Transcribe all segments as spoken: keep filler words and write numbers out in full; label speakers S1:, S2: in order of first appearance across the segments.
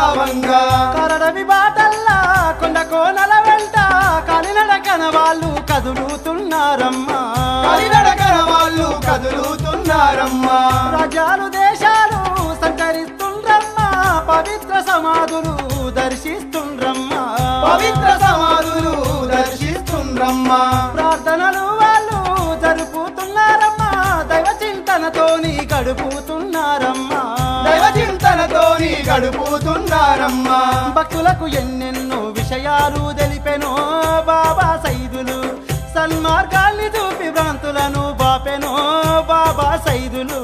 S1: గావంగా
S2: కరడవి బాటల్లా కొండ కోనల వెంట కాలినడకన వాళ్ళు కదులుతున్నారమ్మా
S1: కాలినడకన వాళ్ళు కదులుతున్నారమ్మా
S2: రాజ్యాలు దేశాలు సంచరిస్తుండ్రమ్మా పవిత్ర సమాధులు దర్శిస్తుండ్రమ్మా
S1: పవిత్ర సమాధులు దర్శిస్తుండ్రమ్మా
S2: ప్రార్థనలు వాళ్ళు జరుపుతున్నారమ్మా దైవ చింతనతోని గడుపుతున్నారమ్మా
S1: దైవ చింతనతోని గడుపుతున్నారమ్మా
S2: భక్తులకు ఎన్నెన్నో విషయాలు తెలిపెనో బాబా సైదులు సన్మార్గాల్ని చూపి భ్రాంతులను బాపెనో బాబా సైదులు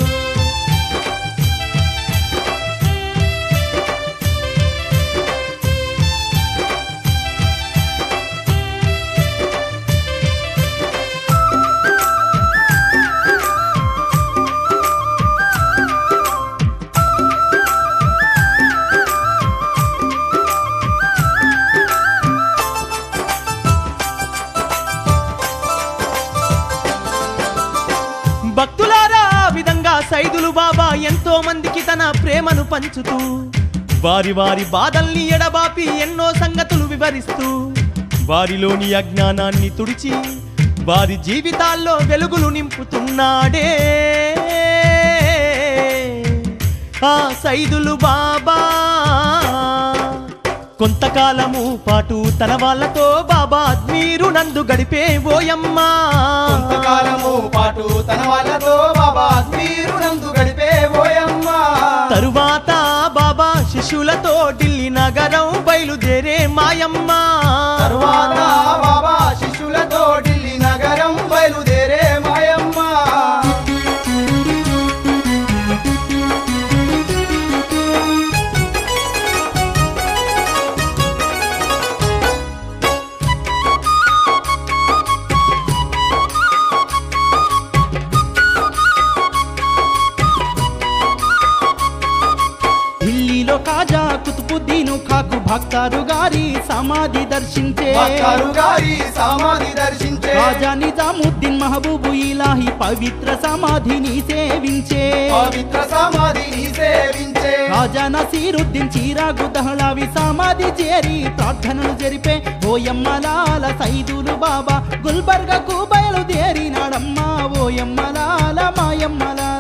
S3: భక్తులారా విధంగా సైదులు బాబా ఎంతో మందికి తన ప్రేమను పంచుతూ వారి వారి బాధల్ని ఎడబాపి ఎన్నో సంగతులు వివరిస్తూ వారిలోని అజ్ఞానాన్ని తుడిచి వారి జీవితాల్లో వెలుగులు నింపుతున్నాడే ఆ సైదులు బాబా కొంతకాలము పాటు తన వాళ్ళతో బాబా అజ్మీరు నందు గడిపే ఓయమ్మా
S1: కొంతకాలము పాటు తన వాళ్ళతో బాబా అజ్మీరు నందు గడిపే ఓయమ్మా
S3: తరువాత బాబా శిష్యులతో ఢిల్లీ నగరం బయలుదేరే మాయమ్మా
S1: తరువాత బాబా శిష్యులతో ఢిల్లీ నగరం బయలుదేరే మాయమ్మా
S2: ఢిల్లీలో కాజా కుతుబుద్దీను ఖాకు భక్తారు గారి సమాధి దర్శించే
S1: భక్తారు గారి సమాధి దర్శించే
S2: రాజా నిజాముద్దీన్ మహబూబు ఇలాహి పవిత్ర సమాధిని సేవించే
S1: పవిత్ర సమాధిని సేవించే
S2: రాజా నసీరుద్దీన్ చీరాగు దహలావి సమాధి చేరి ప్రార్థనలు జరిపే ఓయమ్మలాల సైదులు బాబా గుల్బర్గకు బయలుదేరినాడమ్మా ఓయమ్మలాల మాయమ్మలాల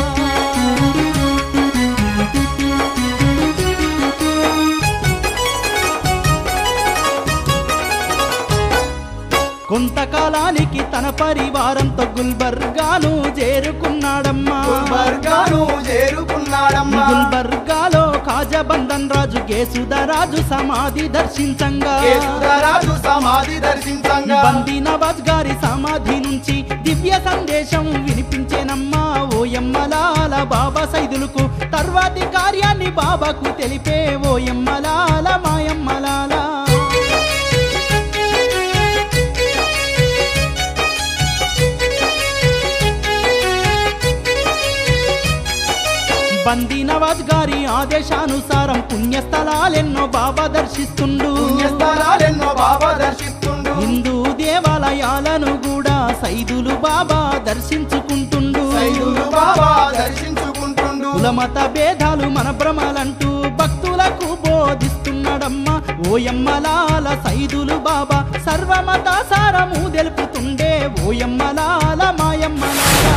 S2: కొంతకాలానికి తన పరివారంతో గుల్బర్గాను చేరుకున్నాడమ్మా
S1: గుల్బర్గాను చేరుకున్నాడమ్మా
S2: గుల్బర్గాలో కాజబంధన్ రాజు కేసుదరాజు సమాధి దర్శించంగా
S1: కేసుదరాజు సమాధి దర్శించంగా
S2: బందీ నవాజ్ గారి సమాధి నుంచి దివ్య సందేశం వినిపించేనమ్మా ఓయమ్మలాల బాబా సైదులకు తర్వాతి కార్యాన్ని బాబాకు తెలిపే ఓయమ్మలాల మాయమ్మలాల బందీ నవాజ్ గారి ఆదేశానుసారం పుణ్యస్థలాలెన్నో బాబా దర్శిస్తుండు
S1: పుణ్యస్థలాలెన్నో బాబా దర్శిస్తుండు
S2: హిందూ దేవాలయాలను కూడా సైదులు బాబా దర్శించుకుంటుండు
S1: సైదులు బాబా దర్శించుకుంటుండు
S2: కులమత భేదాలు మన భ్రమలంటూ భక్తులకు బోధిస్తున్నాడమ్మా ఓయమ్మలాల సైదులు బాబా సర్వమత సారము తెలుపుతుండే ఓయమ్మలాల మాయమ్మలాల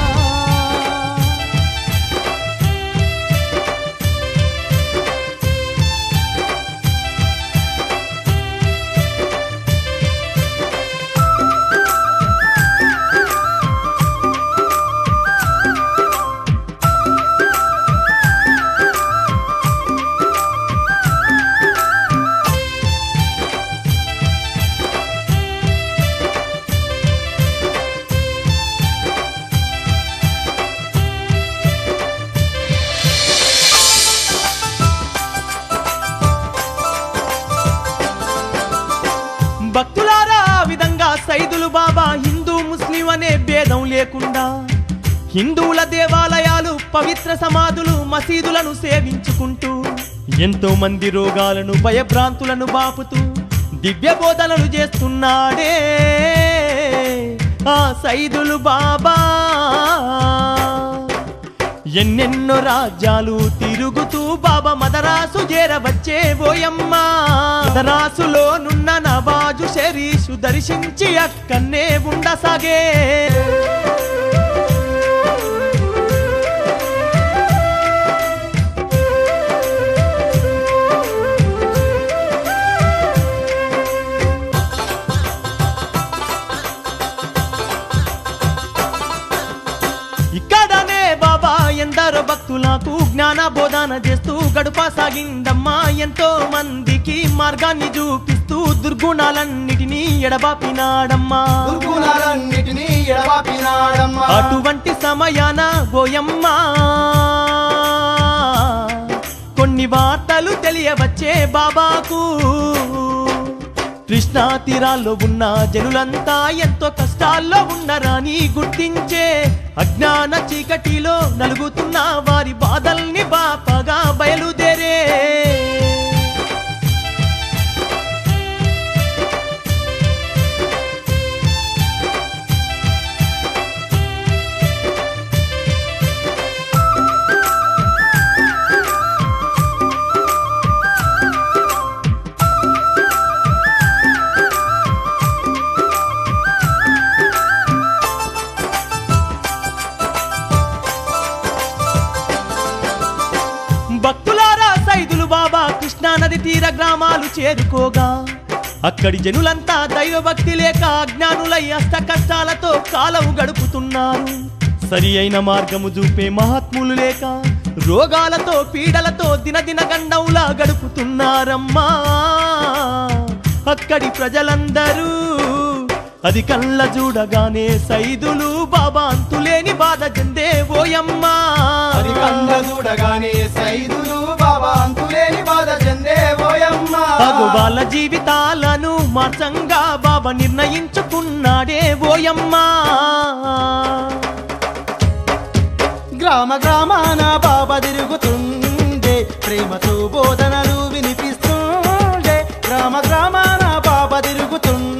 S3: భక్తులారా ఆ విధంగా సైదులు బాబా హిందూ ముస్లిం అనే భేదం లేకుండా హిందువుల దేవాలయాలు పవిత్ర సమాధులు మసీదులను సేవించుకుంటూ ఎంతో మంది రోగాలను భయభ్రాంతులను బాపుతూ దివ్య బోధనలు చేస్తున్నాడే ఆ సైదులు బాబా ఎన్నెన్నో రాజ్యాలు తిరుగుతూ బాబా మదరాసు చేరవచ్చే ఓయమ్మా మదరాసులో నున్న నవాజు షరీషు దర్శించి అక్కన్నే ఉండసాగే ఇక్కడనే బాబా ఎందరో భక్తులకు జ్ఞాన బోధన చేస్తూ గడుపసాగిందమ్మా ఎంతో మందికి మార్గాన్ని చూపిస్తూ దుర్గుణాలన్నిటినీ ఎడబాపినాడమ్మా
S1: దుర్గుణాలన్నిటినీ ఎడబాపినాడమ్మా
S3: అటువంటి సమయాన ఓయమ్మా కొన్ని వార్తలు తెలియవచ్చే బాబాకు కృష్ణా తీరాల్లో ఉన్న జనులంతా ఎంతో కష్టాల్లో ఉన్నరాని గుర్తించే అజ్ఞాన చీకటిలో నలుగుతున్న వారి బాధల్ని బాపగా బయలుదేరే భక్తులారా సైదులు బాబా కృష్ణా నది తీర గ్రామాలు చేరుకోగా అక్కడి జనులంతా దైవభక్తి లేక అజ్ఞానులై అష్ట కష్టాలతో కాలము గడుపుతున్నారు సరి అయిన మార్గము చూపే మహాత్ములు లేక రోగాలతో పీడలతో దినదిన గండంలా గడుపుతున్నారమ్మా అక్కడి ప్రజలందరూ అది కళ్ళ చూడగానే సైదులు బాబా అంతులేని బాధ చెందే ఓయమ్మా
S1: అది కళ్ళ చూడగానే సైదులు బాబా అంతులేని బాధ చెందే ఓయమ్మా
S3: అగు వాళ్ళ జీవితాలను మార్చంగా బాబా నిర్ణయించుకున్నాడే ఓయమ్మా
S2: గ్రామ గ్రామాన బాబా తిరుగుతుండే ప్రేమతో బోధనలు వినిపిస్తుండే గ్రామ గ్రామాన బాబా తిరుగుతుండే